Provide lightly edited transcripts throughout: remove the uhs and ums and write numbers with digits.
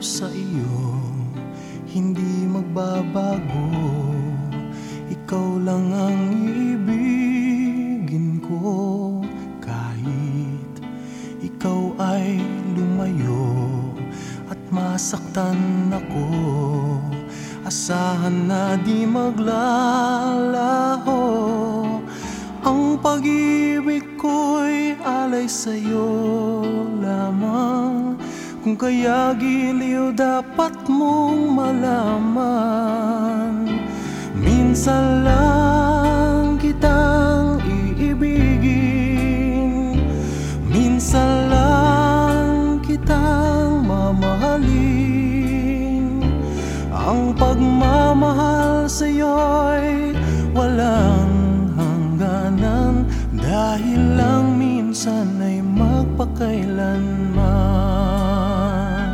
sa iyo, hindi magbabago. Ikaw lang ang ibigin ko, kahit ikaw ay lumayo at masaktan ako. Asahan na di maglalaho, ang pag-ibig ko'y alay sa'yo lamang. Kung kaya giliw dapat mong malaman, minsan lang kitang iibigin, minsan lang kitang mamahalin. Ang pagmamahal sa'yo'y walang hangganan, dahil lang minsan ay magpakailanman.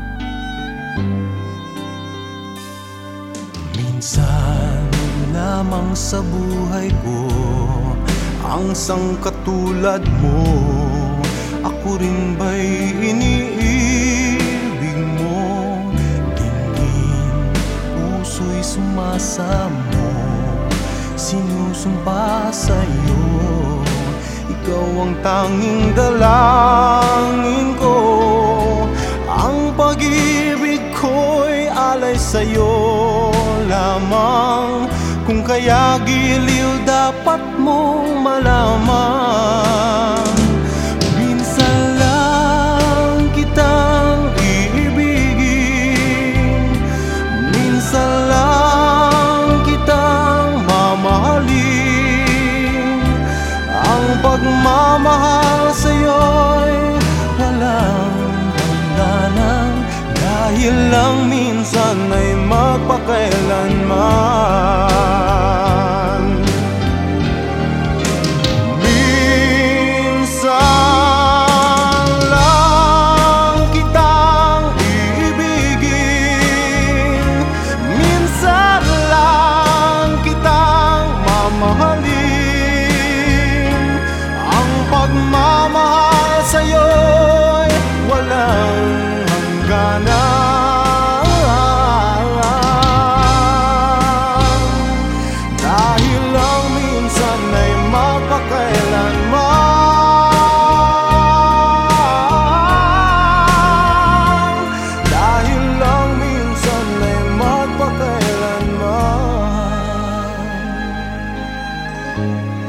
Minsan lamang sa buhay ko ang sangkatulad mo, ako rin ba'y iniibig mo? Dingin puso'y sumasamo, sinusumpa sa'yo, ikaw ang tanging dalangin ko. Ang pag-ibig ko'y alay sa'yo lamang, kung kaya giliw dapat mong malaman. Minsan lang kitang iibigin, minsan lang kitang mamahalin. Ang pagmamahal sa'yo'y walang hangganan, dahil lang minsan ay magpakailanman. Minsan lang kitang iibigin, minsan lang kitang mamahalin. Ang pagmamahal sa'yo'y walang hangganan, dahil lang minsan ay magpakailanman, dahil lang minsan ay magpakailanman.